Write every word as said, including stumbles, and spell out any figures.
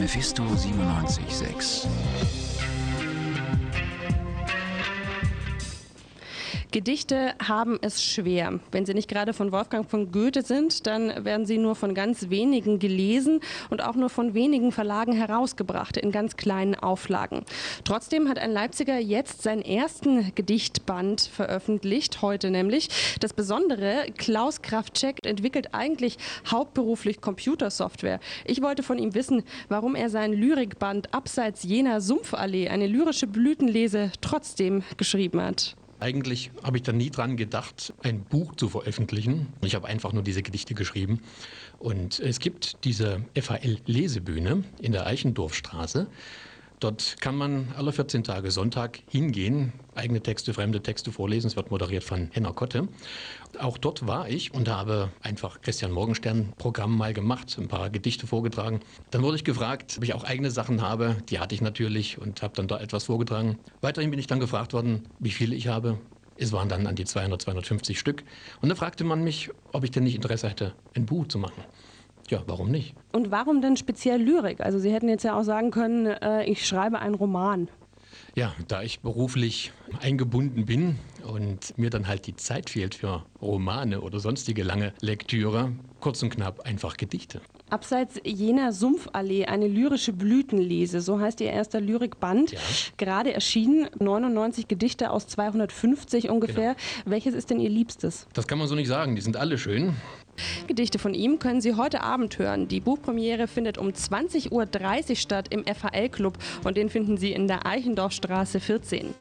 Mephisto siebenundneunzig Komma sechs. Gedichte haben es schwer. Wenn sie nicht gerade von Wolfgang von Goethe sind, dann werden sie nur von ganz wenigen gelesen und auch nur von wenigen Verlagen herausgebracht, in ganz kleinen Auflagen. Trotzdem hat ein Leipziger jetzt seinen ersten Gedichtband veröffentlicht, heute nämlich. Das Besondere, Klaus Kraftschek entwickelt eigentlich hauptberuflich Computersoftware. Ich wollte von ihm wissen, warum er seinen Lyrikband Abseits jener Sumpfallee, eine lyrische Blütenlese, trotzdem geschrieben hat. Eigentlich habe ich da nie dran gedacht, ein Buch zu veröffentlichen. Ich habe einfach nur diese Gedichte geschrieben. Und es gibt diese F H L-Lesebühne in der Eichendorfstraße. Dort kann man alle vierzehn Tage Sonntag hingehen, eigene Texte, fremde Texte vorlesen. Es wird moderiert von Henner Kotte. Auch dort war ich und habe einfach Christian Morgenstern-Programm mal gemacht, ein paar Gedichte vorgetragen. Dann wurde ich gefragt, ob ich auch eigene Sachen habe. Die hatte ich natürlich und habe dann da etwas vorgetragen. Weiterhin bin ich dann gefragt worden, wie viele ich habe. Es waren dann an die zweihundert, zweihundertfünfzig Stück. Und da fragte man mich, ob ich denn nicht Interesse hätte, ein Buch zu machen. Ja, warum nicht? Und warum denn speziell Lyrik? Also Sie hätten jetzt ja auch sagen können, äh, ich schreibe einen Roman. Ja, da ich beruflich eingebunden bin und mir dann halt die Zeit fehlt für Romane oder sonstige lange Lektüre, kurz und knapp einfach Gedichte. Abseits jener Sumpfallee, eine lyrische Blütenlese, so heißt Ihr erster Lyrikband. Ja. Gerade erschienen, neunundneunzig Gedichte aus zweihundertfünfzig ungefähr. Genau. Welches ist denn Ihr Liebstes? Das kann man so nicht sagen, die sind alle schön. Gedichte von ihm können Sie heute Abend hören. Die Buchpremiere findet um zwanzig Uhr dreißig statt im F H L-Club und den finden Sie in der Eichendorfstraße vierzehn.